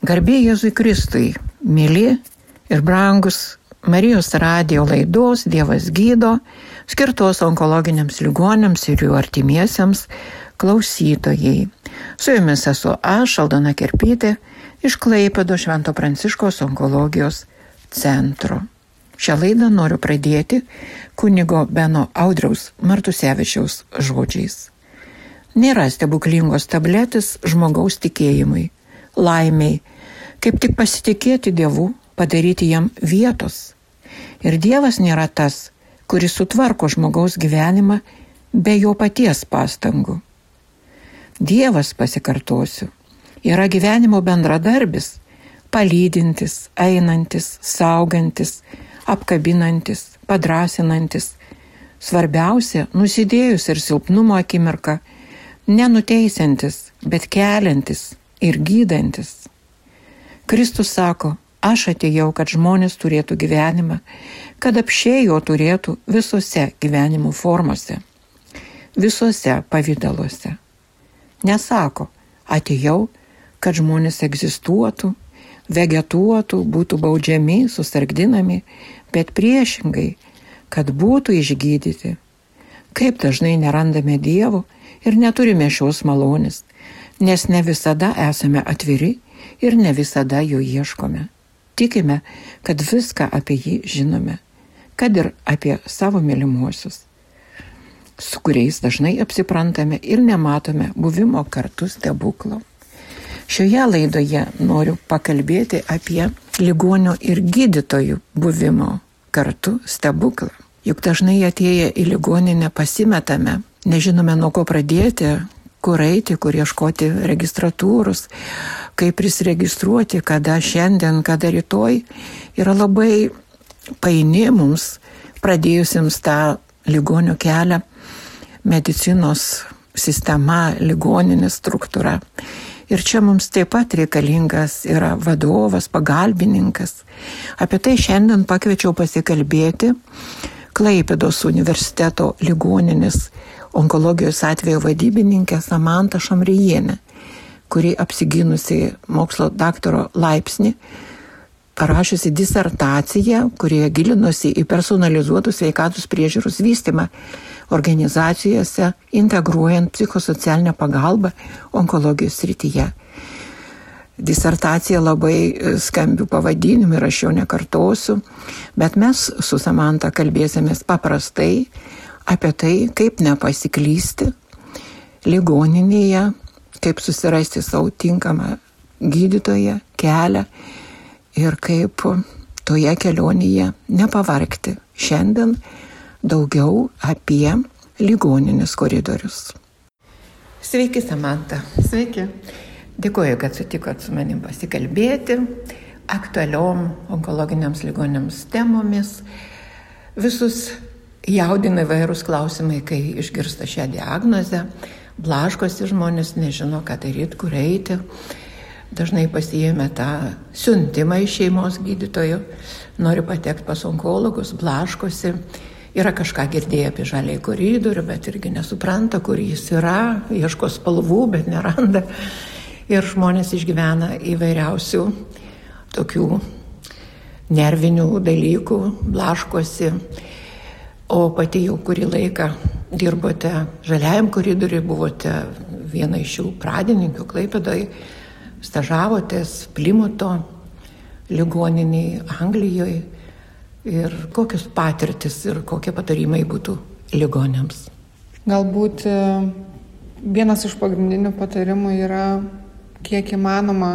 Garbė Jėzui Kristui, myli ir brangus Marijos radijo laidos Dievas gydo, skirtos onkologiniams ligoniams ir jų artimiesiems klausytojai. Su jumis esu aš, Aldona Kerpytė, iš Klaipėdos Švento Pranciškaus onkologijos centro. Šią laidą noriu pradėti kunigo Beno Audriaus Martusevičiaus žodžiais. Nėra stebuklingos tabletės žmogaus tikėjimui, laimiai, kaip tik pasitikėti Dievu, padaryti jam vietos. Ir Dievas nėra tas, kuris sutvarko žmogaus gyvenimą be jo paties pastangų. Dievas, pasikartosiu, yra gyvenimo bendradarbis, palydintis, einantis, saugantis, apkabinantis, padrasinantis. Svarbiausia, nusidėjus ir silpnumo akimirką, nenuteisiantis, bet keliantis ir gydantis. Kristus sako, aš atėjau, kad žmonės turėtų gyvenimą, kad apsčiai jo turėtų visose gyvenimo formose, visose pavidaluose. Nesako, atėjau, kad žmonės egzistuotų, vegetuotų, būtų baudžiami, susargdinami, bet priešingai, kad būtų išgydyti. Kaip dažnai nerandame Dievo ir neturime šios malonės, nes ne visada esame atviri ir ne visada jo ieškome. Tikime, kad viską apie jį žinome, kad ir apie savo mylimuosius, su kuriais dažnai apsiprantame ir nematome buvimo kartu stebuklo. Šioje laidoje noriu pakalbėti apie ligonių ir gydytojų buvimo kartu stebuklą. Juk dažnai atėję į ligoninę pasimetame, nežinome nuo ko pradėti, kur eiti, kur ieškoti registratūros, kaip prisiregistruoti, kada šiandien, kada rytoj. Yra labai paini mums, pradėjusiems tą ligonių kelią, medicinos sistema, ligoninė struktūra. Ir čia mums taip pat reikalingas yra vadovas, pagalbininkas. Apie tai šiandien pakviečiau pasikalbėti Klaipėdos universiteto ligoninės onkologijos atvejo vadybininkė Samanta Šamrijienė, kuri apsigynusi mokslo daktaro laipsnį, parašiusi disertaciją, kurioje gilinosi į personalizuotų sveikatos priežiūros vystymą organizacijose, integruojant psichosocialinę pagalbą onkologijos srityje. Disertacija labai skambių pavadinimų ir aš jau nekartosiu, bet mes su Samanta kalbėsimės paprastai apie tai, kaip nepasiklysti ligoninėje, kaip susirasti savo tinkamą gydytoją, kelią ir kaip toje kelionėje nepavargti. Šiandien daugiau apie ligoninės koridorius. Sveiki, Samanta. Sveiki. Dėkuoju, kad sutikot su manim pasikalbėti aktualiom onkologiniams ligonėms temomis. Visus jaudina įvairūs klausimai, kai išgirsta šią diagnozę. Blaškosi žmonės, nežino, ką daryti, kur eiti. Dažnai pasiėmė tą siuntimą iš šeimos gydytojų, nori patekti pas onkologus, blaškosi. Yra kažką girdėję apie žaliąjį koridorių, bet irgi nesupranta, kur jis yra, ieško spalvų, bet neranda. Ir žmonės išgyvena įvairiausių tokių nervinių dalykų, blaškosi. O pati jau kurį laiką dirbote žaliajam koridoriui, buvote viena iš jų pradininkių Klaipėdoje, stažavotės Plimuto ligoninėje Anglijoje. Ir kokios patirtis ir kokie patarimai būtų ligoniams? Galbūt vienas iš pagrindinių patarimų yra, kiek įmanoma,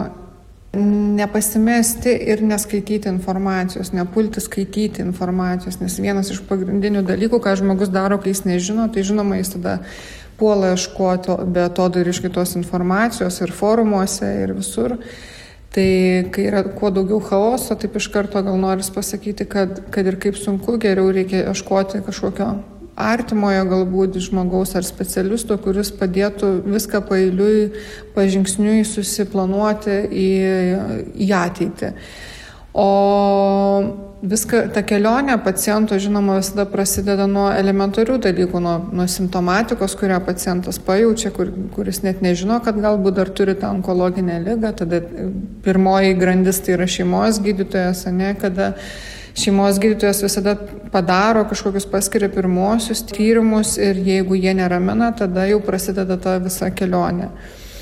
nepasimesti ir neskaityti informacijos, nepulti skaityti informacijos, nes vienas iš pagrindinių dalykų, ką žmogus daro, kai jis nežino, tai žinoma, jis tada puola ieškoti beatodairiškai tos informacijos ir forumuose ir visur. Tai kai yra kuo daugiau chaoso, taip iš karto gal noris pasakyti, kad ir kaip sunku, geriau reikia ieškoti kažkokio artimojo galbūt žmogaus ar specialisto, kuris padėtų viską paeiliui, pažingsniui susiplanuoti į ateitį. O ta kelionė paciento, žinoma, visada prasideda nuo elementarių dalykų, nuo simptomatikos, kurią pacientas pajaučia, kuris net nežino, kad galbūt dar turi tą onkologinę ligą. Tada pirmoji grandis tai yra šeimos gydytojas, kada šeimos gydytojas visada padaro kažkokius, paskiria pirmosius tyrimus ir jeigu jie neramina, tada jau prasideda ta visa kelionė.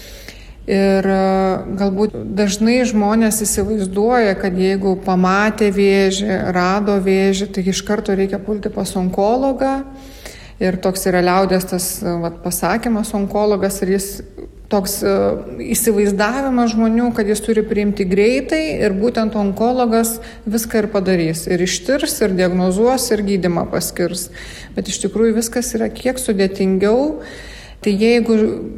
Ir galbūt dažnai žmonės įsivaizduoja, kad jeigu pamatė vėžį, rado vėžį, tai iš karto reikia pulti pas onkologą. Ir toks yra liaudės tas pasakymas onkologas ir jis toks įsivaizdavimas žmonių, kad jis turi priimti greitai ir būtent onkologas viską ir padarys. Ir ištirs, ir diagnozuos, ir gydymą paskirs. Bet iš tikrųjų viskas yra kiek sudėtingiau. Tai jeigu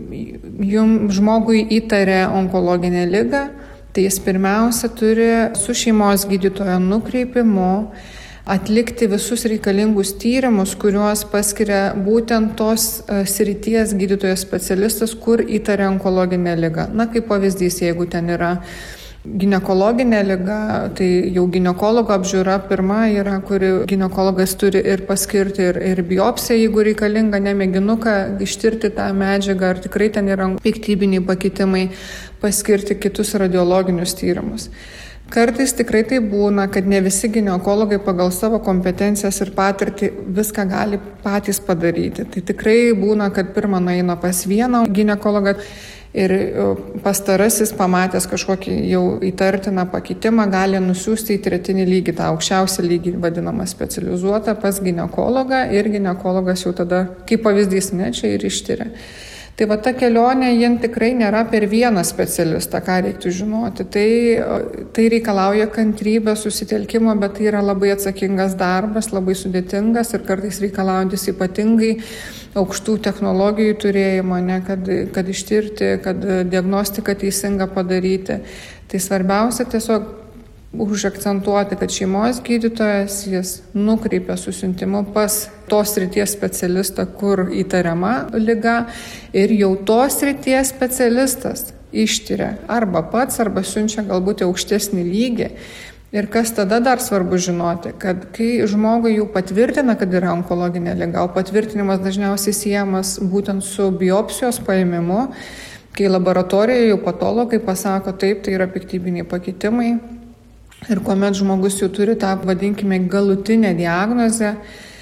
žmogui įtarė onkologinę ligą, tai jis pirmiausia turi su šeimos gydytojo nukreipimu atlikti visus reikalingus tyrimus, kuriuos paskiria būtent tos srities gydytojas specialistas, kur įtarė onkologinę ligą. Na, kaip pavyzdys, jeigu ten yra ginekologinė liga, tai jau ginekologo apžiūra pirma yra, kuri ginekologas turi ir paskirti ir biopsiją, jeigu reikalinga, nemėginuką ištirti tą medžiagą, ar tikrai ten yra piktybiniai pakitimai, paskirti kitus radiologinius tyrimus. Kartais tikrai tai būna, kad ne visi ginekologai pagal savo kompetencijas ir patirtį viską gali patys padaryti. Tai tikrai būna, kad pirmą nueina pas vieną ginekologą ir pastarasis, pamatęs kažkokį jau įtartiną pakitimą, gali nusiųsti į tretinį lygį, tą aukščiausią lygį vadinamą specializuotą pas ginekologą ir ginekologas jau tada, kaip pavyzdys, čia ir ištiria. Tai va ta kelionė, jien tikrai nėra per vieną specialistą, ką reiktų žinoti. Tai reikalauja kantrybės, susitelkimo, bet tai yra labai atsakingas darbas, labai sudėtingas ir kartais reikalaujantis ypatingai aukštų technologijų turėjimo, kad ištirti, kad diagnostiką teisingą padaryti. Tai svarbiausia tiesiog užakcentuoti, kad šeimos gydytojas jis nukreipia su siuntimu pas tos srities specialistą, kur įtariama liga, ir jau tos srities specialistas ištiria arba pats, arba siunčia galbūt aukštesnį lygį. Ir kas tada dar svarbu žinoti, kad kai žmogui jau patvirtina, kad yra onkologinė liga, o patvirtinimas dažniausiai siejamas būtent su biopsijos paėmimu, kai laboratorijoje jau patologai pasako, taip, tai yra piktybiniai pakitimai. Ir kuomet žmogus jau turi tą, vadinkime, galutinę diagnozę,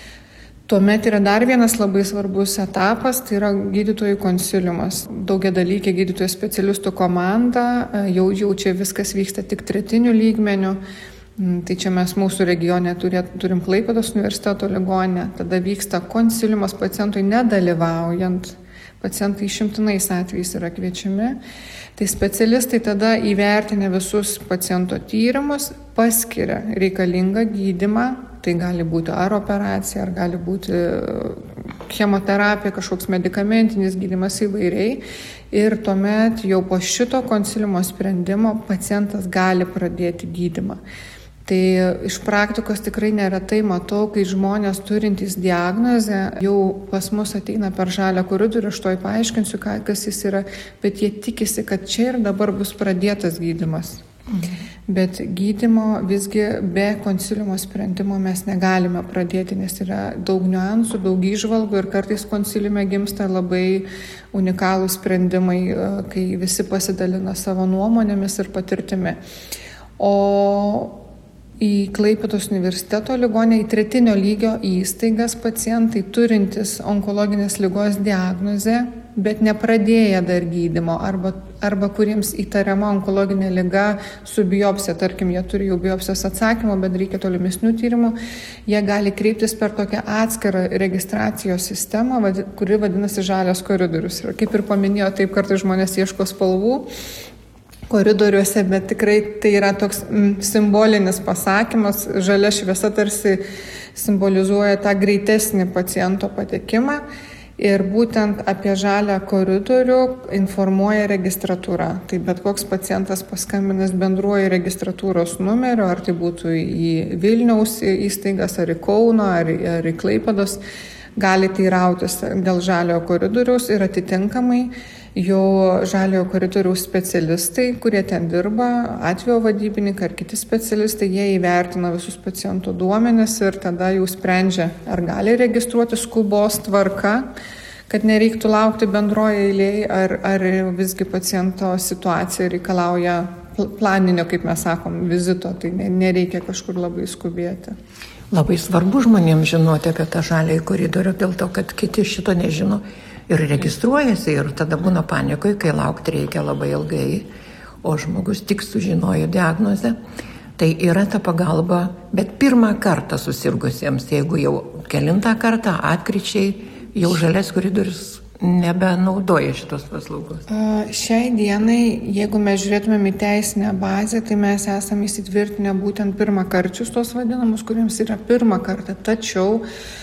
tuomet yra dar vienas labai svarbus etapas, tai yra gydytojų konsiliumas. Daugiadalykė gydytojų specialistų komanda, jau čia viskas vyksta tik tretinių lygmenių. Tai čia mes mūsų regione turim Klaipėdos universiteto ligoninę, tada vyksta konsiliumas pacientui nedalyvaujant. Pacientai išimtinais atvejais yra kviečiami. Tai specialistai tada įvertinę visus paciento tyrimus, paskiria reikalingą gydymą. Tai gali būti ar operacija, ar gali būti chemoterapija, kažkoks medikamentinis gydymas įvairiai. Ir tuomet jau po šito konsiliumo sprendimo pacientas gali pradėti gydymą. Tai iš praktikos tikrai neretai matau, kai žmonės turintys diagnozę jau pas mus ateina per žalią koridorių, aš to paaiškinsiu, kas jis yra, bet jie tikisi, kad čia ir dabar bus pradėtas gydymas. Bet gydymo visgi be konsiliumo sprendimo mes negalime pradėti, nes yra daug niuansų, daug įžvalgų ir kartais konsiliume gimsta labai unikalūs sprendimai, kai visi pasidalina savo nuomonėmis ir patirtimi. O į Klaipėdos universiteto ligoninę, į tretinio lygio įstaigas pacientai turintys onkologinės ligos diagnozę, bet nepradėję dar gydymo arba kuriems įtariama onkologinė liga su biopsija, tarkim, jie turi jau biopsijos atsakymą, bet reikia tolimesnių tyrimų, jie gali kreiptis per tokią atskirą registracijos sistemą, kuri vadinasi žalias koridorius. Ir kaip ir paminėjo, taip kartais žmonės ieško spalvų koridoriuose, bet tikrai tai yra toks simbolinis pasakymas, žalia šviesa tarsi simbolizuoja tą greitesnį paciento patekimą ir būtent apie žalią koridorių informuoja registratūra. Tai bet koks pacientas paskambinęs bendruoju registratūros numeriu, ar tai būtų į Vilniaus įstaigas, ar į Kauno, ar į Klaipėdos, gali teirautis dėl žaliojo koridoriaus ir atitinkamai jau žaliojo koridoriaus specialistai, kurie ten dirba, atvejo vadybininkai ar kiti specialistai, jie įvertina visus paciento duomenis ir tada jau sprendžia, ar gali registruoti skubos tvarka, kad nereiktų laukti bendroje eilėje, ar visgi paciento situacija reikalauja planinio, kaip mes sakom, vizito, tai nereikia kažkur labai skubėti. Labai svarbu žmonėms žinoti apie tą žaliąjį koridorių, dėl to, kad kiti šito nežino. Ir registruojasi ir tada būna panikoj, kai laukti reikia labai ilgai, o žmogus tik sužinojo diagnozę. Tai yra ta pagalba, bet pirmą kartą susirgusiems, jeigu jau kelintą kartą atkryčiai, jau žalias koridorius nebenaudoja šitos paslaugos. Šiai dienai, jeigu mes žiūrėtumėm į teisinę bazę, tai mes esame įsitvirtinę būtent pirmakarčius tos vadinamus, kuriems yra pirmą kartą, tačiau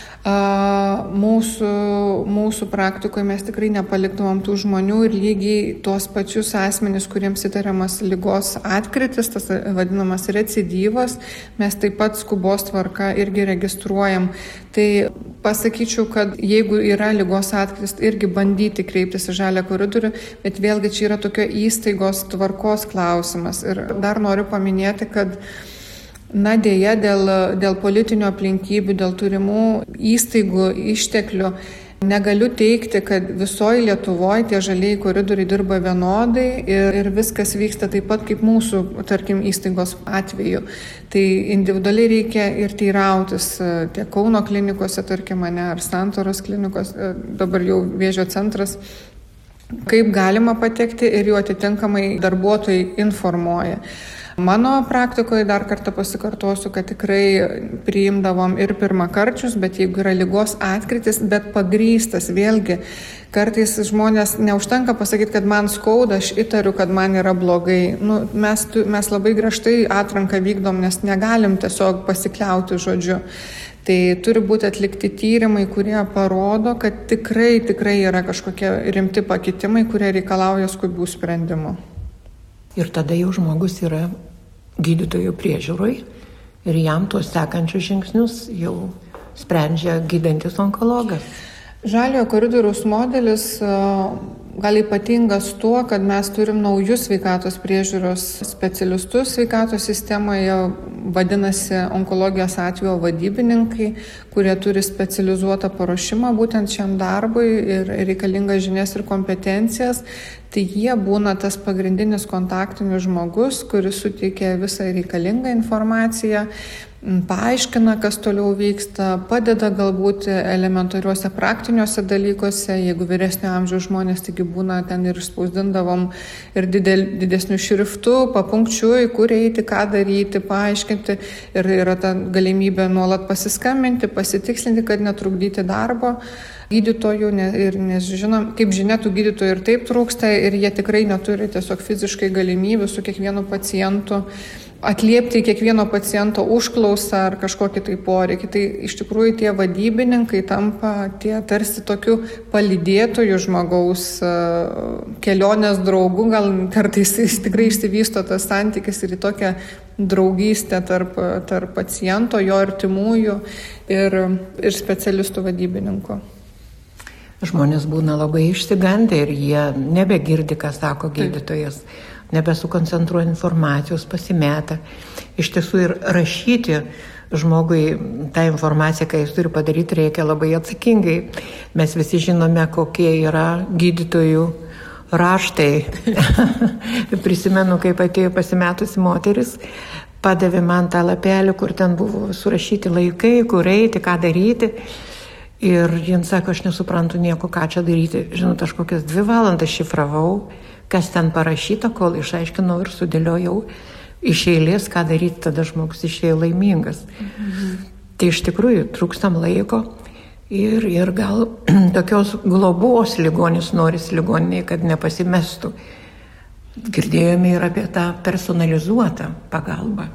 mūsų praktikoje mes tikrai nepaliktumėm tų žmonių ir lygiai tuos pačius asmenys, kuriems įtariamas ligos atkritis, tas vadinamas recidyvas, mes taip pat skubos tvarka irgi registruojam. Tai pasakyčiau, kad jeigu yra ligos atkritis, irgi bandyti kreiptis į žalią koridorių, bet vėlgi čia yra tokio įstaigos tvarkos klausimas. Ir dar noriu paminėti, kad dėja dėl politinių aplinkybių, dėl turimų įstaigų išteklių negaliu teikti, kad visoje Lietuvoje tie žalieji koridoriai dirba vienodai ir viskas vyksta taip pat kaip mūsų, tarkim, įstaigos atveju. Tai individualiai reikia ir teirautis tiek Kauno klinikose, tarkim, ar Santaros klinikos, dabar jau Vėžio centras, kaip galima patekti ir jų atitinkamai darbuotojai informuoja. Mano praktikoje dar kartą pasikartosiu, kad tikrai priimdavom ir pirmakarčius, bet jeigu yra ligos atkritis, bet pagrįstas, vėlgi, kartais žmonės neužtenka pasakyti, kad man skauda, aš įtariu, kad man yra blogai. Mes labai griežtai atranką vykdom, nes negalim tiesiog pasikliauti žodžiu. Tai turi būti atlikti tyrimai, kurie parodo, kad tikrai yra kažkokie rimti pakitimai, kurie reikalauja skubių sprendimų. Ir tada jau žmogus yra gydytojų priežiūroj ir jam tuos sekančius žingsnius jau sprendžia gydantis onkologas. Žaliojo koridoriaus modelis gal ypatingas tuo, kad mes turim naujus sveikatos priežiūros specialistus sveikatos sistemoje, vadinasi onkologijos atvejo vadybininkai, kurie turi specializuotą paruošimą būtent šiam darbui ir reikalingas žinias ir kompetencijas. Tai jie būna tas pagrindinis kontaktinis žmogus, kuris suteikia visą reikalingą informaciją, paaiškina, kas toliau vyksta, padeda galbūt elementariuose praktiniuose dalykuose. Jeigu vyresnio amžiaus žmonės, taigi būna ten ir išspausdindavom ir didesnių šriftų, papunkčiui, kur eiti, ką daryti, paaiškinti. Ir yra ta galimybė nuolat pasiskambinti, pasitikslinti, kad netrukdyti darbo gydytojų, nes žinom, kaip žinia, tų gydytojų ir taip trūksta ir jie tikrai neturi tiesiog fiziškai galimybių su kiekvienu pacientu atliepti kiekvieno paciento užklausą ar kažkokį tai poreikį. Tai iš tikrųjų tie vadybininkai tampa tie tarsi tokių palydėtojų žmogaus kelionės draugų, gal kartais tikrai išsivysto tas santykis ir į tokią draugystę tarp paciento, jo artimųjų ir specialistų vadybininkų. Žmonės būna labai išsigandę ir jie nebegirdi, ką sako gydytojas, nebesukoncentruoja informacijos, pasimeta. Iš tiesų ir rašyti žmogui tą informaciją, ką jis turi padaryti, reikia labai atsakingai. Mes visi žinome, kokie yra gydytojų raštai. Prisimenu, kaip atėjo pasimetusi moteris, padavė man tą lapelį, kur ten buvo surašyti laikai, kur eiti, ką daryti. Ir jis sako, aš nesuprantu nieko, ką čia daryti. Žinot, aš kokias 2 valandas šifravau, kas ten parašyta, kol išaiškinau ir sudėliojau iš eilės, ką daryti, tada žmogus išėjo laimingas. Tai iš tikrųjų trūkstam laiko ir gal tokios globos ligonis norisi ligoniniai, kad nepasimestų. Girdėjome ir apie tą personalizuotą pagalbą.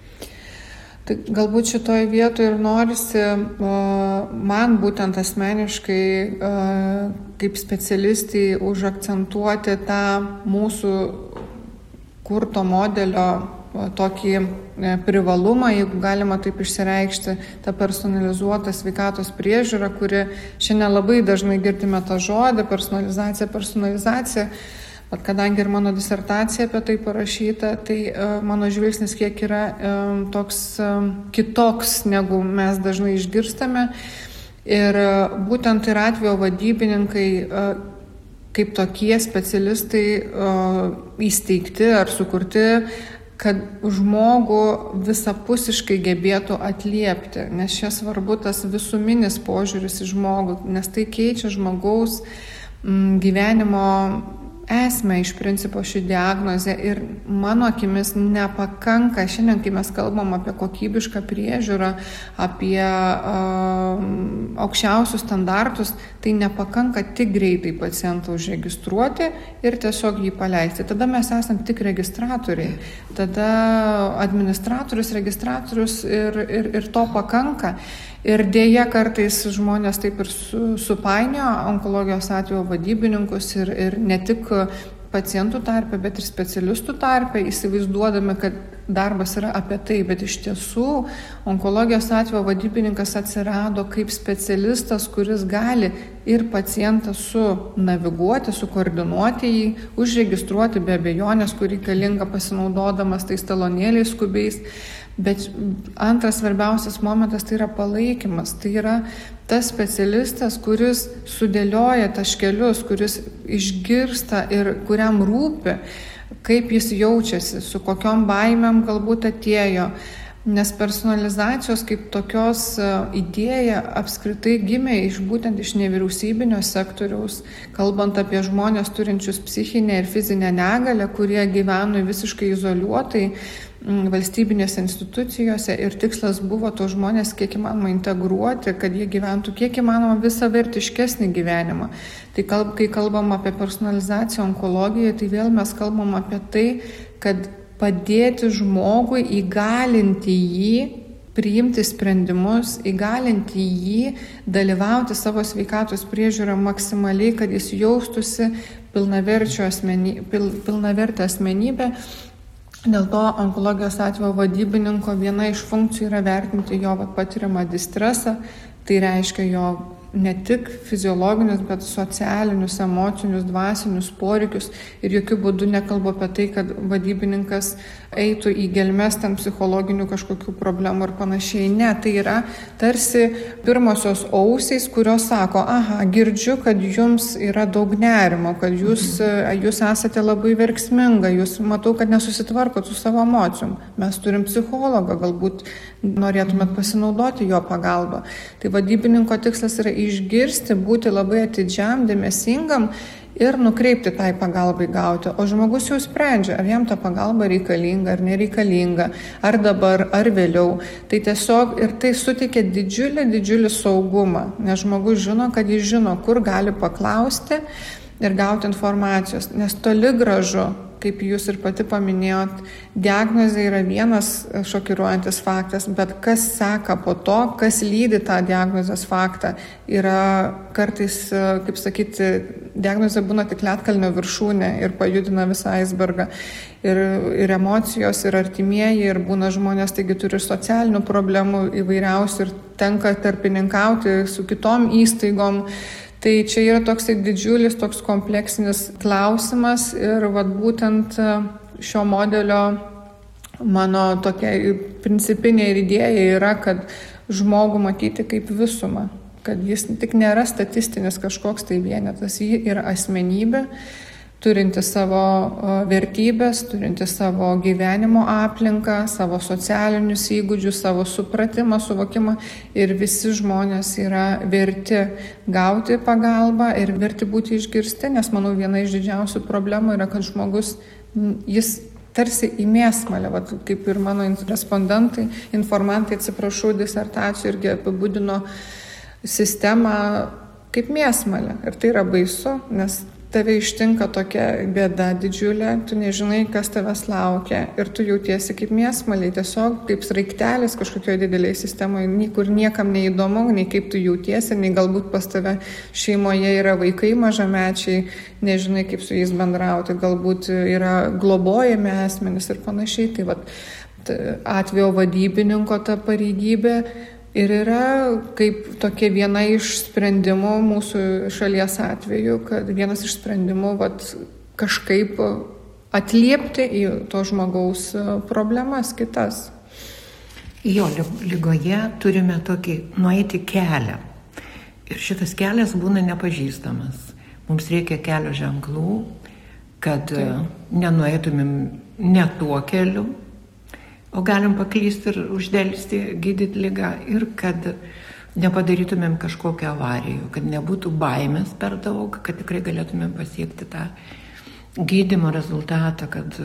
Tai galbūt šitoje vietoje ir norisi man būtent asmeniškai kaip specialistai užakcentuoti tą mūsų kurto modelio tokį privalumą, jeigu galima taip išsireikšti, tą personalizuotą sveikatos priežiūrą, kuri šiandien labai dažnai girdime tą žodį, personalizacija. Bet kadangi ir mano disertacija apie tai parašyta, tai mano žvilgsnis kiek yra toks kitoks, negu mes dažnai išgirstame. Ir būtent ir atvejo vadybininkai kaip tokie specialistai įsteigti ar sukurti, kad žmogų visapusiškai gebėtų atliepti, nes čia svarbu tas visuminis požiūris į žmogų, nes tai keičia žmogaus gyvenimo esmę iš principo ši diagnozė ir mano akimis nepakanka, šiandien kai mes kalbam apie kokybišką priežiūrą, apie aukščiausius standartus, tai nepakanka tik greitai pacientą užregistruoti ir tiesiog jį paleisti. Tada mes esam tik registratoriai, tada administratorius, registratorius ir to pakanka. Ir dėja kartais žmonės taip ir supainiojo onkologijos atvejo vadybininkus ir ne tik pacientų tarpe, bet ir specialistų tarpe, įsivaizduodami, kad darbas yra apie tai, bet iš tiesų onkologijos atvejo vadybininkas atsirado kaip specialistas, kuris gali ir pacientą sunaviguoti, sukoordinuoti jį, užregistruoti be abejonės, kur reikalinga pasinaudodamas tais talonėliais skubiais. Bet antras svarbiausias momentas tai yra palaikymas. Tai yra tas specialistas, kuris sudėlioja taškelius, kuris išgirsta ir kuriam rūpi, kaip jis jaučiasi, su kokiom baimėm galbūt atėjo. Nes personalizacijos kaip tokios idėja apskritai gimė būtent iš nevyriausybinio sektoriaus, kalbant apie žmonės turinčius psichinę ir fizinę negalią, kurie gyveno visiškai izoliuotai valstybinėse institucijose ir tikslas buvo tos žmonės kiek įmanoma integruoti, kad jie gyventų kiek įmanoma visavertiškesnį gyvenimą. Tai kai kalbam apie personalizaciją onkologijoje, tai vėl mes kalbam apie tai, kad padėti žmogui, įgalinti jį, priimti sprendimus, įgalinti jį, dalyvauti savo sveikatos priežiūrą maksimaliai, kad jis jaustųsi pilnavertę asmenybę. Dėl to onkologijos atvejo vadybininko viena iš funkcijų yra vertinti jo patiriamą distresą, tai reiškia jo ne tik fiziologinius, bet socialinius, emocinius, dvasinius poreikius ir jokių būdų nekalbu apie tai, kad vadybininkas eitų į gelmes ten psichologinių kažkokių problemų ir panašiai. Ne, tai yra tarsi pirmosios ausys, kurios sako, aha, girdžiu, kad jums yra daug nerimo, kad jūs esate labai verksminga, jūs matau, kad nesusitvarkot su savo emocijom. Mes turim psichologą, galbūt norėtumėt pasinaudoti jo pagalbą. Tai vadybininko tikslas yra išgirsti, būti labai atidžiam, dėmesingam ir nukreipti tai pagalbai gauti. O žmogus jau sprendžia, ar jam ta pagalba reikalinga, ar nereikalinga, ar dabar, ar vėliau. Tai tiesiog ir tai suteikia didžiulį saugumą, nes žmogus žino, kad jis žino, kur gali paklausti ir gauti informacijos. Nes toli gražu, kaip jūs ir pati paminėjot, diagnozė yra vienas šokiruojantis faktas, bet kas seka po to, kas lydi tą diagnozės faktą, yra kartais, kaip sakyti, diagnozė būna tik ledkalnio viršūnė ir pajudina visą aisbergą. Ir emocijos, ir artimieji, ir būna žmonės, taigi turi socialinių problemų įvairiausių ir tenka tarpininkauti su kitom įstaigom. Tai čia yra toksai didžiulis, toks kompleksinis klausimas ir vat būtent šio modelio mano tokia principinė idėja yra, kad žmogų matyti kaip visumą, kad jis tik nėra statistinis kažkoks tai vienetas, jis yra asmenybė, turinti savo vertybės, turinti savo gyvenimo aplinką, savo socialinius įgūdžius, savo supratimą, suvokimą ir visi žmonės yra verti gauti pagalbą ir verti būti išgirsti, nes manau viena iš didžiausių problemų yra, kad žmogus, jis tarsi į mėsmalę, kaip ir mano respondentai, informantai, atsiprašau, disertacijų irgi apibūdino sistemą kaip mėsmalę. Ir tai yra baisu, nes tave ištinka tokia bėda didžiulė, tu nežinai, kas tavęs laukia ir tu jautiesi kaip mėsmaliai, tiesiog kaip sraigtelis kažkokioje didelėje sistemoje, kur niekam neįdomu, nei kaip tu jautiesi, nei galbūt pas tave šeimoje yra vaikai mažamečiai, nežinai, kaip su jais bendrauti, galbūt yra globojami asmenys ir panašiai. Tai vat, atvejo vadybininko ta pareigybė ir yra kaip tokia viena iš sprendimų mūsų šalies atveju, kad vienas iš sprendimų kažkaip atliepti į to žmogaus problemas kitas. Jo ligoje turime tokį nueiti kelią. Ir šitas kelias būna nepažįstamas. Mums reikia kelio ženklų, kad nenueitumėm ne tuo keliu, o galim paklysti ir uždelsti gydyti ligą ir kad nepadarytumėm kažkokią avarijų, kad nebūtų baimės per daug, kad tikrai galėtumėm pasiekti tą gydymo rezultatą, kad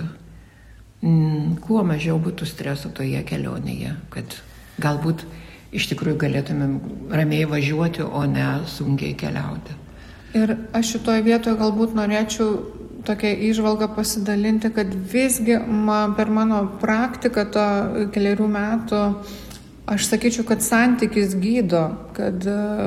kuo mažiau būtų streso toje kelionėje, kad galbūt iš tikrųjų galėtumėm ramiai važiuoti, o ne sunkiai keliauti. Ir aš šitoje vietoje galbūt norėčiau tokią įžvalgą pasidalinti, kad visgi per mano praktiką to 4 metų aš sakyčiau, kad santykis gydo, kad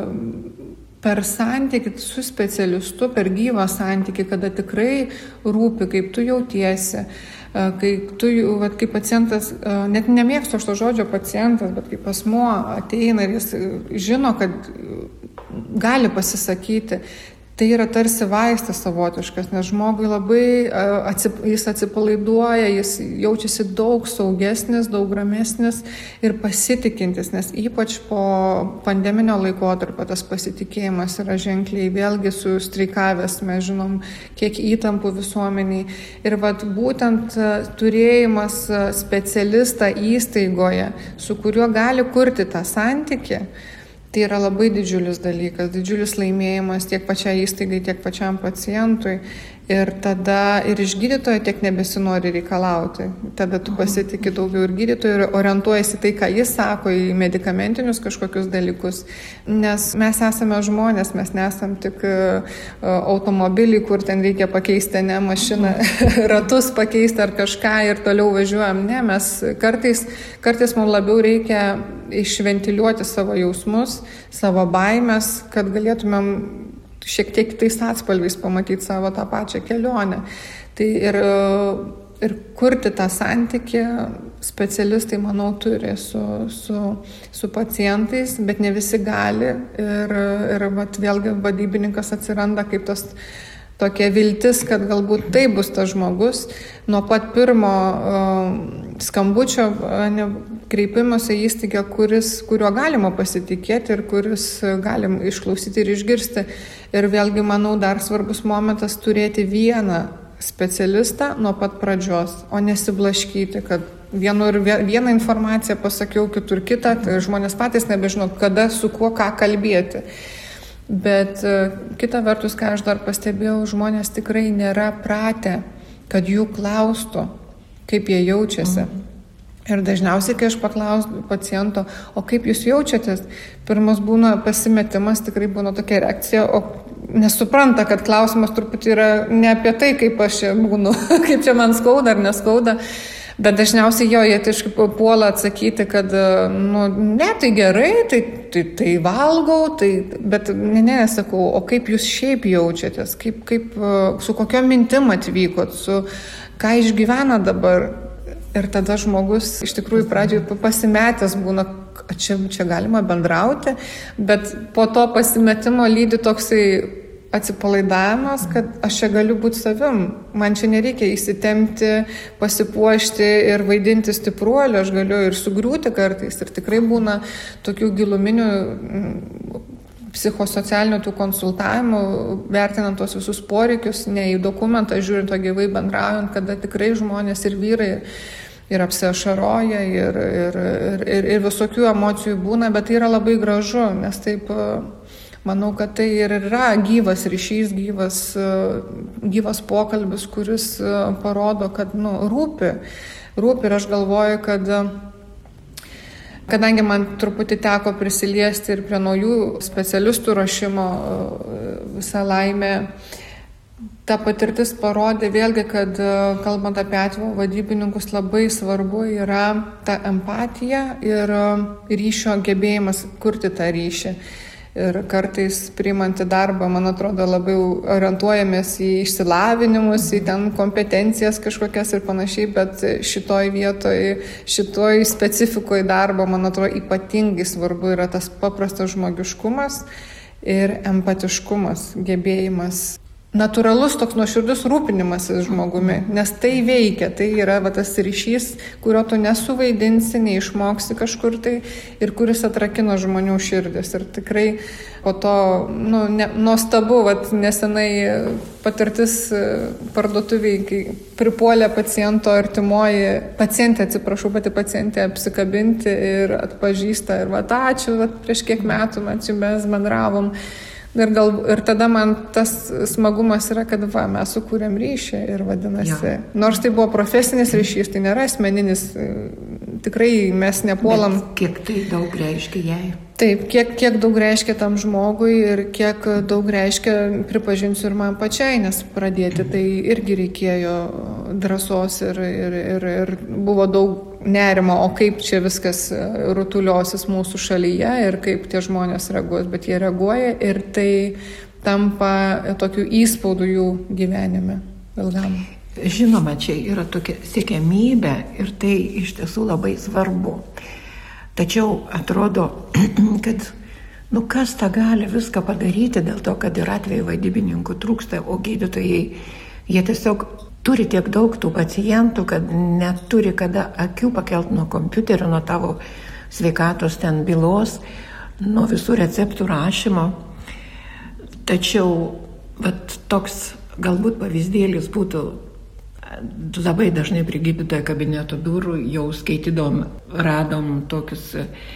per santykį su specialistu, per gyvą santykį, kada tikrai rūpi, kaip tu jautiesi, kai tu, kaip pacientas, net nemėgstu aš to žodžio pacientas, bet kaip asmuo ateina ir jis žino, kad gali pasisakyti. Tai yra tarsi vaistas savotiškas, nes žmogui labai jis atsipalaiduoja, jis jaučiasi daug saugesnis, daug ramesnis ir pasitikintis, nes ypač po pandeminio laikotarpio tas pasitikėjimas yra ženkliai vėlgi sustreikavęs, mes žinom, kiek įtampų visuomeniai. Ir būtent turėjimas specialistą įstaigoje, su kuriuo gali kurti tą santykį, tai yra labai didžiulis dalykas, didžiulis laimėjimas tiek pačiai įstaigai, tiek pačiam pacientui. Ir tada ir iš gydytojo tiek nebesinori reikalauti. Tada tu pasitikė daugiau ir gydytojo ir orientuojasi tai, ką jis sako, į medikamentinius kažkokius dalykus. Nes mes esame žmonės, mes nesam tik automobiliai, kur ten reikia pakeisti ne mašiną, ratus pakeisti ar kažką ir toliau važiuojam. Ne, mes kartais mums labiau reikia išventiliuoti savo jausmus, savo baimės, kad galėtumėm šiek tiek kitais atspalviais pamatyti savo tą pačią kelionę. Tai ir kurti tą santykį specialistai, manau, turi su pacientais, bet ne visi gali. Ir vėlgi vadybininkas atsiranda kaip tas tokia viltis, kad galbūt tai bus tas žmogus. Nuo pat pirmo skambučio kreipimosi į įstaigą, kuriuo galima pasitikėti ir kuris galim išklausyti ir išgirsti. Ir vėlgi, manau, dar svarbus momentas turėti vieną specialistą nuo pat pradžios, o nesiblaškyti, kad vieną informaciją pasakiau, kitur kitą, tai žmonės patys nebežino, kada su kuo ką kalbėti. Bet kita vertus, ką aš dar pastebėjau, žmonės tikrai nėra pratę, kad jų klaustų, kaip jie jaučiasi. Ir dažniausiai, kai aš paklausiu paciento, o kaip jūs jaučiatės, pirmas būna pasimetimas, tikrai būna tokia reakcija, o nesupranta, kad klausimas truputį yra ne apie tai, kaip aš čia būnu, kaip čia man skauda ar neskauda, bet dažniausiai jie kažkaip puola atsakyti, kad, ne, tai gerai, tai valgau, bet nesakau, o kaip jūs šiaip jaučiatės, kaip su kokiom mintim atvykot, ką išgyvena dabar. Ir tada žmogus iš tikrųjų pradžioje pasimetęs būna, čia galima bendrauti, bet po to pasimetimo lydi toksai atsipalaidavimas, kad aš čia galiu būti savim, man čia nereikia įsitempti, pasipuošti ir vaidinti stipruolio, aš galiu ir sugriūti kartais. Ir tikrai būna tokių giluminių psichosocialinių tų konsultavimų, vertinant tos visus poreikius, ne į dokumentą žiūrint, o gyvai bendraujant, kada tikrai žmonės ir vyrai ir apsiašaroja, ir visokių emocijų būna, bet tai yra labai gražu, nes taip, manau, kad tai ir yra gyvas ryšys, gyvas pokalbis, kuris parodo, kad rūpi. Ir aš galvoju, kad kadangi man truputį teko prisiliesti ir prie naujų specialistų ruošimo, visą laimę ta patirtis parodė vėlgi, kad kalbant apie atvejo vadybininkus, labai svarbu yra ta empatija ir ryšio gebėjimas kurti tą ryšį. Ir kartais priimant į darbą, man atrodo, labai orientuojamės į išsilavinimus, į ten kompetencijas kažkokias ir panašiai, bet šitoj vietoj, šitoj specifikoje darbo, man atrodo, ypatingai svarbu yra tas paprastas žmogiškumas ir empatiškumas, gebėjimas. Natūralus toks nuoširdus rūpinimasis žmogumi, nes tai veikia, tai yra tas ryšys, kurio tu nesuvaidinsi, neišmoksi kažkur tai ir kuris atrakino žmonių širdis. Ir tikrai po to, nuostabu, nesenai patirtis parduotuviai, kai pripuolė pacientė apsikabinti ir atpažįsta ir ačiū, prieš kiek metų mes bendravom. Ir tada man tas smagumas yra, kad mes sukūrėm ryšį ir vadinasi, nors tai buvo profesinis ryšys, tai nėra asmeninis, tikrai mes nepuolam. Bet kiek tai daug reiškia jai? Taip, kiek daug reiškia tam žmogui ir kiek daug reiškia, pripažinsiu, ir man pačiai, nes pradėti tai irgi reikėjo drąsos ir buvo daug nerimo, o kaip čia viskas rutuliosis mūsų šalyje ir kaip tie žmonės reaguos, bet jie reaguoja ir tai tampa tokiu įspaudu jų gyvenime ilgam. Žinoma, čia yra tokia siekiamybė ir tai iš tiesų labai svarbu. Tačiau atrodo, kad kas tą gali viską padaryti dėl to, kad ir atveju vadybininkų trūksta, o gydytojai, jie tiesiog turi tiek daug tų pacientų, kad neturi kada akių pakelt nuo kompiuterio, nuo tavo sveikatos ten bylos, nuo visų receptų rašymo. Tačiau toks galbūt pavyzdėlis būtų, labai dažnai prie gydytojo kabineto durų jau skaitydom, radom tokius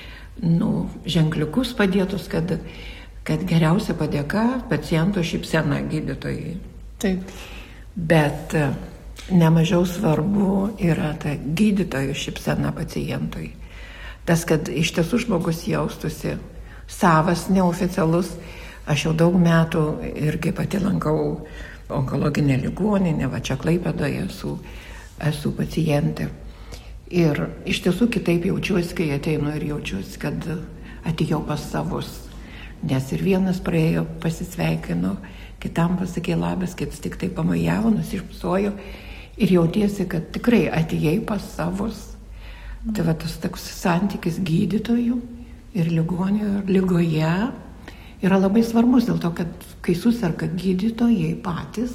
ženkliukus padėtus, kad geriausia padėka paciento šypsena gydytojai. Taip. Bet nemažiau svarbu yra ta gydytojo šypsena pacientui. Tas, kad iš tiesų žmogus jaustųsi savas, neoficialus. Aš jau daug metų irgi pati lankau onkologinę ligoninę, čia Klaipėdoje esu pacientė. Ir iš tiesų kitaip jaučiuosi, kai ateinu ir jaučiuosi, kad atėjau pas savus. Nes ir vienas praėjo, pasisveikino, kitam pasakė labas, kitas tik tai pamajavo, nusišypsojo ir jautiesi, kad tikrai atėjai pas savus. Tai tas toks santykis gydytojų ir ligonių ir ligoje yra labai svarbus, dėl to, kad kai suserga gydytojai patys,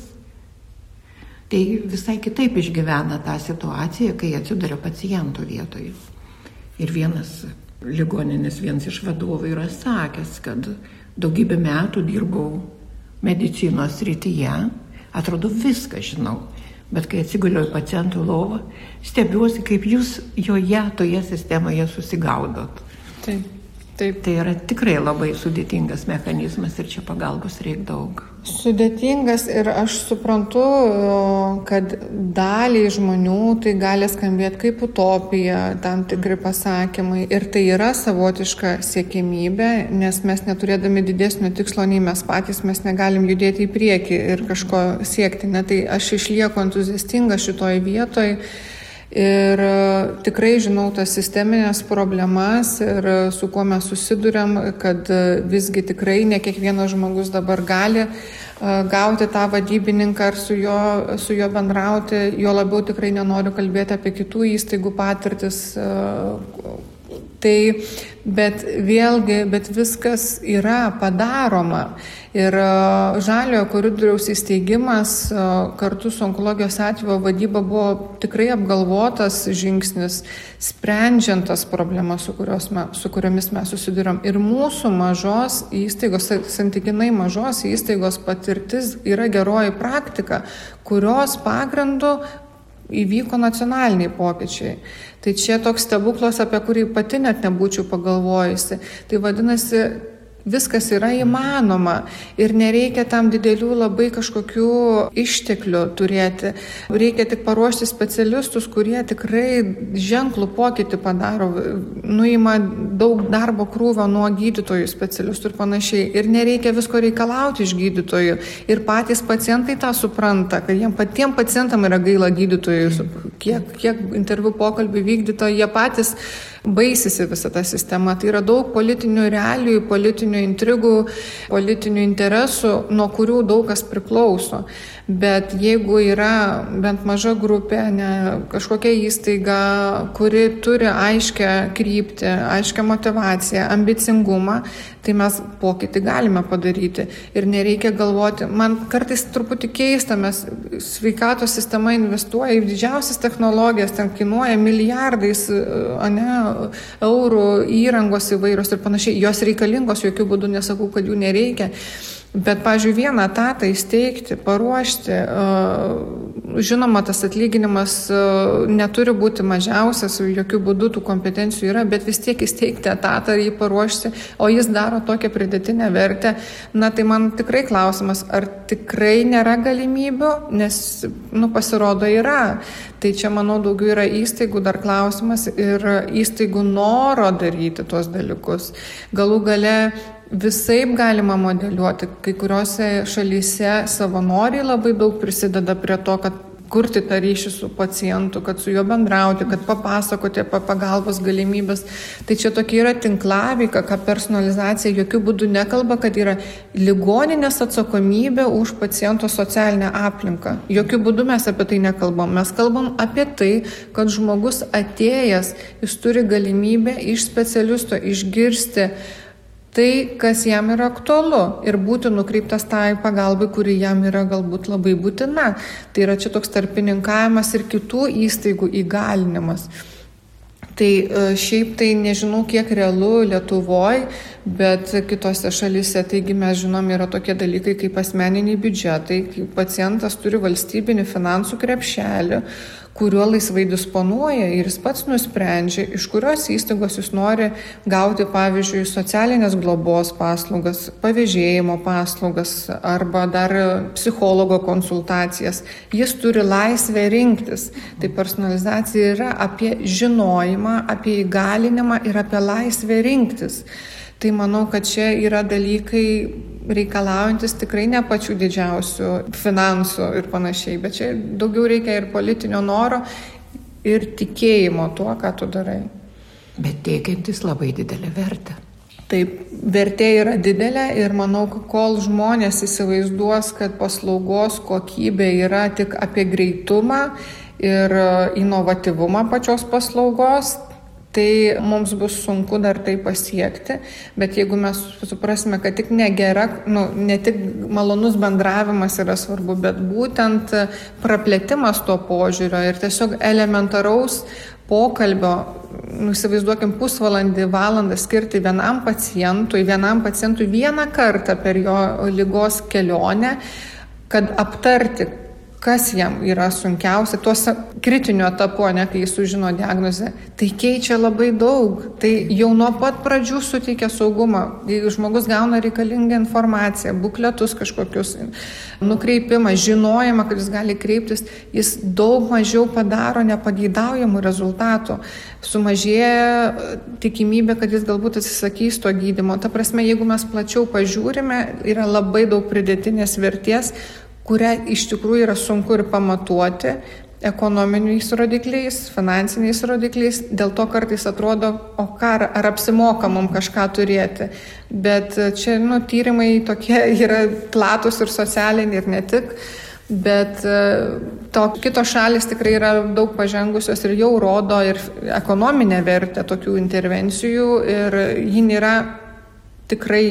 tai visai kitaip išgyvena tą situaciją, kai atsiduria paciento vietoje. Ir vienas iš vadovų yra sakęs, kad daugybę metų dirbau medicinos srityje, atrodo viską žinau, bet kai atsiguliau į pacientų lovą, stebiuosi, kaip jūs toje sistemoje susigaudot. Taip. Tai yra tikrai labai sudėtingas mechanizmas ir čia pagalbos reikia daug. Sudėtingas ir aš suprantu, kad daliai žmonių tai gali skambėti kaip utopija, tam tikri pasakymai. Ir tai yra savotiška siekimybė, nes mes neturėdami didesnio tikslo nei mes patys, mes negalim judėti į priekį ir kažko siekti. Tai aš išlieku entuziastinga šitoj vietoj. Ir tikrai žinau tas sisteminės problemas ir su kuo mes susiduriam, kad visgi tikrai ne kiekvienas žmogus dabar gali gauti tą vadybininką ar su juo bendrauti, jo labiau tikrai nenoriu kalbėti apie kitų įstaigų patirtis. Bet viskas yra padaroma. Ir žaliojo koridoriaus įsteigimas kartu su onkologijos atvejo vadyba buvo tikrai apgalvotas žingsnis, sprendžiant tas problemas, su kuriomis mes susiduriam. Ir mūsų mažos įstaigos, santykinai mažos įstaigos patirtis yra geroji praktika, kurios pagrindu įvyko nacionaliniai pokyčiai. Tai čia toks stebuklas, apie kurį pati net nebūčiau pagalvojusi. Tai vadinasi, Viskas yra įmanoma ir nereikia tam didelių labai kažkokių išteklių turėti. Reikia tik paruošti specialistus, kurie tikrai ženklų pokytį padaro, nuima daug darbo krūvio nuo gydytojų specialistų ir panašiai. Ir nereikia visko reikalauti iš gydytojų. Ir patys pacientai tą supranta, kad patiem pacientam yra gaila gydytojų. Kiek interviu pokalbių vykdyto, jie patys baisisi visą tą sistemą. Tai yra daug politinių realijų, politinių intrigų, politinių interesų, nuo kurių daug kas priklauso. Bet jeigu yra bent maža grupė, kažkokia įstaiga, kuri turi aiškę kryptį, aiškę motivaciją, ambicingumą, tai mes pokytį galime padaryti. Ir nereikia galvoti, man kartais truputį keista, mes sveikatos sistema investuoja į didžiausias technologijas, ten kainuoja milijardais eurų įrangos įvairios ir panašiai. Jos reikalingos, jokių būdų nesakau, kad jų nereikia. Bet, pavyzdžiui, vieną etatą įsteigti, paruošti, žinoma, tas atlyginimas neturi būti mažiausias, jokių būdų tų kompetencijų yra, bet vis tiek įsteigti etatą ir jį paruošti, o jis daro tokią pridėtinę vertę. Tai man tikrai klausimas, ar tikrai nėra galimybių, nes, pasirodo, yra. Tai čia, manau, daugiau yra įstaigų dar klausimas ir įstaigų noro daryti tuos dalykus. Galų gale visaip galima modeliuoti. Kai kuriuose šalyse savanoriai labai daug prisideda prie to, kad kurti tą ryšį su pacientu, kad su juo bendrauti, kad papasakoti apie pagalbos galimybės. Tai čia tokia yra tinklaveika, kad personalizacija jokių būdų nekalba, kad yra ligoninės atsakomybė už paciento socialinę aplinką. Jokių būdų mes apie tai nekalbam. Mes kalbam apie tai, kad žmogus atėjęs, jis turi galimybę iš specialisto išgirsti tai, kas jam yra aktualu ir būti nukreiptas tai pagalbai, kuri jam yra galbūt labai būtina. Tai yra čia toks tarpininkavimas ir kitų įstaigų įgalinimas. Tai šiaip tai nežinau, kiek realu Lietuvoje, bet kitose šalyse, taigi mes žinom, yra tokie dalykai kaip asmeniniai biudžetai, kai pacientas turi valstybinį finansų krepšelį, kuriuo laisvai disponuoja ir jis pats nusprendžia, iš kurios įstaigos jis nori gauti, pavyzdžiui, socialinės globos paslaugas, pavėžėjimo paslaugas arba dar psichologo konsultacijas. Jis turi laisvę rinktis. Tai personalizacija yra apie žinojimą, apie įgalinimą ir apie laisvę rinktis. Tai manau, kad čia yra dalykai reikalaujantis tikrai ne pačių didžiausių finansų ir panašiai, bet čia daugiau reikia ir politinio noro, ir tikėjimo tuo, ką tu darai. Bet teikiantis labai didelę vertę. Taip, vertė yra didelė ir manau, kol žmonės įsivaizduos, kad paslaugos kokybė yra tik apie greitumą ir inovatyvumą pačios paslaugos, tai mums bus sunku dar tai pasiekti, bet jeigu mes suprasime, kad tik ne tik malonus bendravimas yra svarbu, bet būtent praplėtimas to požiūrio ir tiesiog elementaraus pokalbio, įsivaizduokim pusvalandį, valandą skirti vienam pacientui vieną kartą per jo ligos kelionę, kad aptarti, kas jam yra sunkiausia, tuos kritiniu etapu, kai jis sužino diagnozę, tai keičia labai daug. Tai jau nuo pat pradžių suteikia saugumą. Jeigu žmogus gauna reikalingą informaciją, bukletus kažkokius, nukreipimą, žinojimą, kad jis gali kreiptis, jis daug mažiau padaro nepageidaujamų rezultatų. Sumažėja tikimybė, kad jis galbūt atsisakys to gydymo. Ta prasme, jeigu mes plačiau pažiūrime, yra labai daug pridėtinės vertės, kurią iš tikrųjų yra sunku ir pamatuoti ekonominiais rodikliais, finansiniais rodikliais. Dėl to kartais atrodo, ar apsimoka mums kažką turėti. Bet čia tyrimai tokie yra platus ir socialiniai ir ne tik. Bet kitos šalis tikrai yra daug pažengusios ir jau rodo ir ekonominę vertę tokių intervencijų ir ji nėra tikrai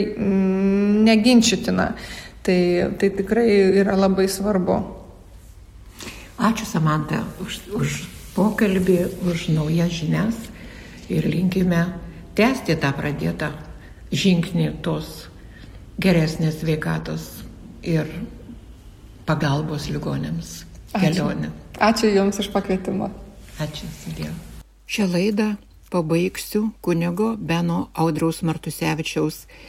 neginčytina. Tai tikrai yra labai svarbu. Ačiū, Samanta, už pokalbį, už naujas žinias ir linkime tęsti tą pradėtą žingsnį tos geresnės sveikatos ir pagalbos ligonėms kelionę. Ačiū Jums už pakvietimą. Ačiū, sudie. Šią laidą pabaigsiu kunigo Beno Audriaus Martusevičiaus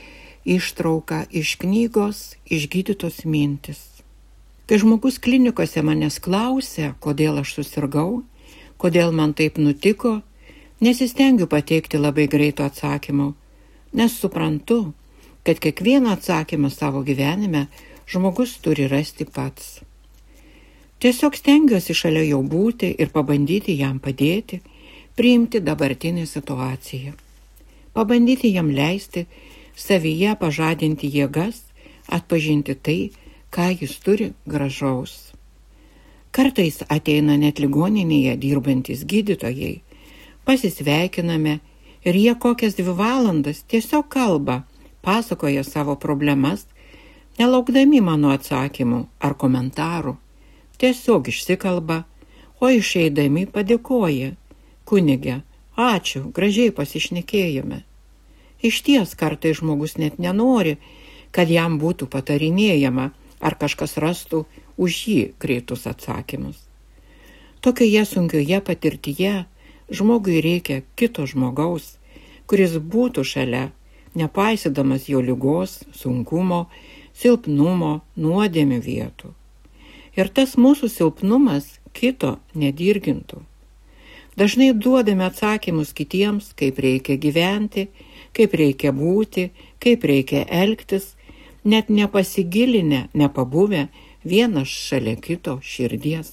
ištrauką iš knygos Išgydytos mintys. Kai žmogus klinikose manęs klausia, kodėl aš susirgau, kodėl man taip nutiko, nesistengiu pateikti labai greito atsakymo, nes suprantu, kad kiekvieną atsakymą savo gyvenime žmogus turi rasti pats. Tiesiog stengiuosi šalia jo būti ir pabandyti jam padėti, priimti dabartinę situaciją. Pabandyti jam leisti savyje pažadinti jėgas, atpažinti tai, ką jis turi gražaus. Kartais ateina net ligoninėje dirbantys gydytojai, pasisveikiname ir jie kokias 2 valandas tiesiog kalba, pasakoja savo problemas, nelaukdami mano atsakymų ar komentarų. Tiesiog išsikalba, o išeidami padėkoja. Kunige, ačiū, gražiai pasišnekėjome. Išties kartais žmogus net nenori, kad jam būtų patarinėjama ar kažkas rastų už jį greitus atsakymus. Tokioje sunkioje patirtyje žmogui reikia kito žmogaus, kuris būtų šalia, nepaisydamas jo ligos, sunkumo, silpnumo, nuodėmių vietų. Ir tas mūsų silpnumas kito nedirgintų. Dažnai duodame atsakymus kitiems, kaip reikia gyventi, kaip reikia būti, kaip reikia elgtis, net nepasigilinę, nepabuvę vienas šalia kito širdies.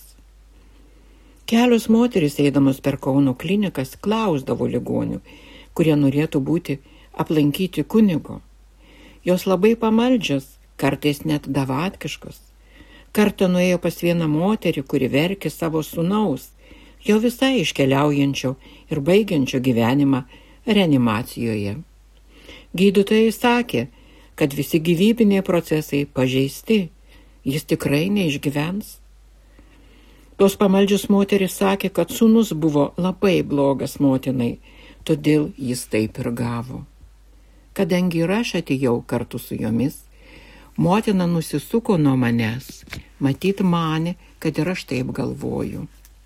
Kelios moterys eidamos per Kauno klinikas klausdavo ligonių, kurie norėtų būti aplankyti kunigo. Jos labai pamaldžios, kartais net davatkiškos. Kartą nuėjo pas vieną moterį, kuri verkė savo sūnaus, jau visai iškeliaujančio ir baigiančio gyvenimą reanimacijoje. Gydytojai sakė, kad visi gyvybiniai procesai pažeisti, jis tikrai neišgyvens. Tos pamaldžios moterys sakė, kad sūnus buvo labai blogas motinai, todėl jis taip ir gavo. Kadangi ir aš atėjau kartu su jomis, motina nusisuko nuo manęs, matyt manė, kad ir aš taip galvoju.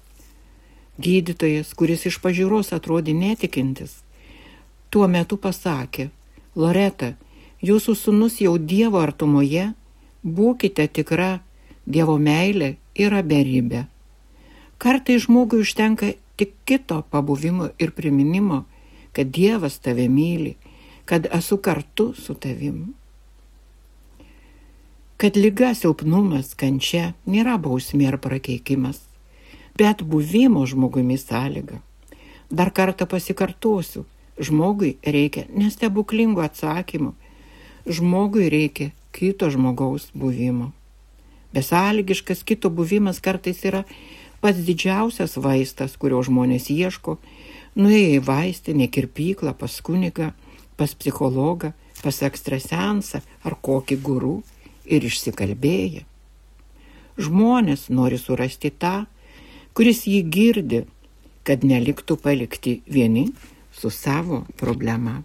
Gydytojas, kuris iš pažiūros atrodė netikintis, tuo metu pasakė, Loreta, jūsų sūnus jau Dievo artumoje, būkite tikra, Dievo meilė yra beribė. Kartai žmogui užtenka tik kito pabuvimo ir priminimo, kad Dievas tave myli, kad esu kartu su tavim. Kad liga, silpnumas, kančia nėra bausmė ar prakeikimas, bet buvimo žmogumi sąlyga. Dar kartą pasikartosiu, žmogui reikia nestebuklingų atsakymų, žmogui reikia kito žmogaus buvimo. Besąlygiškas kito buvimas kartais yra pats didžiausias vaistas, kurio žmonės ieško, nuėję į vaistinę, kirpyklą, pas kunigą, pas psichologą, pas ekstrasensą ar kokį gurų ir išsikalbėję. Žmonės nori surasti tą, kuris jį girdi, kad neliktų palikti vieni su savo problema.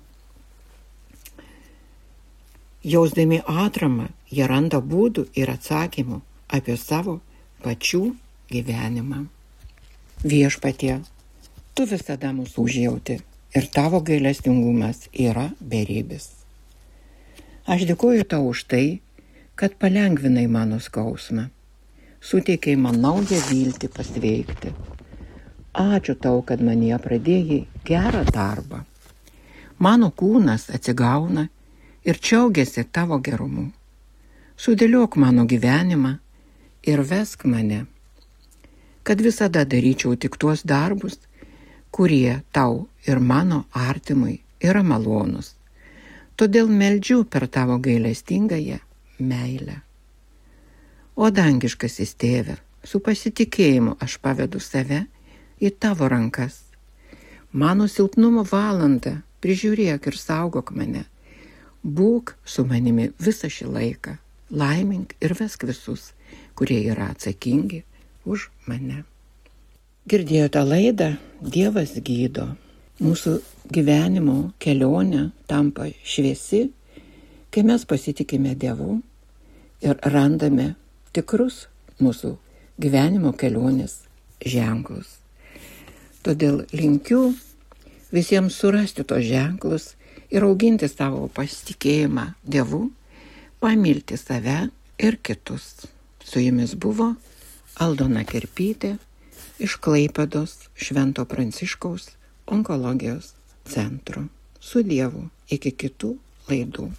Jausdami atramą, jie randa būdų ir atsakymų apie savo pačių gyvenimą. Viešpatie, tu visada mūsų užjauti ir tavo gailestingumas yra beribis. Aš dėkoju tau už tai, kad palengvinai mano skausmą, suteikiai man naują viltį pasveikti. Ačiū tau, kad manyje pradėjai gerą darbą. Mano kūnas atsigauna ir džiaugiasi tavo gerumu. Sudėliok mano gyvenimą ir vesk mane, kad visada daryčiau tik tuos darbus, kurie tau ir mano artimui yra malonus. Todėl meldžiu per tavo gailestingąją meilę. O dangiškasis Tėve, su pasitikėjimu aš pavedu save į tavo rankas. Mano silpnumo valandą prižiūrėk ir saugok mane. Būk su manimi visą šį laiką. Laimink ir vesk visus, kurie yra atsakingi už mane. Girdėjote laidą Dievas gydo. Mūsų gyvenimo kelionė tampa šviesi, kai mes pasitikime Dievu ir randame tikrus mūsų gyvenimo kelionės ženklus. Todėl linkiu visiems surasti tos ženklus ir auginti savo pasitikėjimą Dievu, pamilti save ir kitus. Su jumis buvo Aldona Kerpytė iš Klaipėdos Švento Pranciškaus onkologijos centro. Su Dievu iki kitų laidų.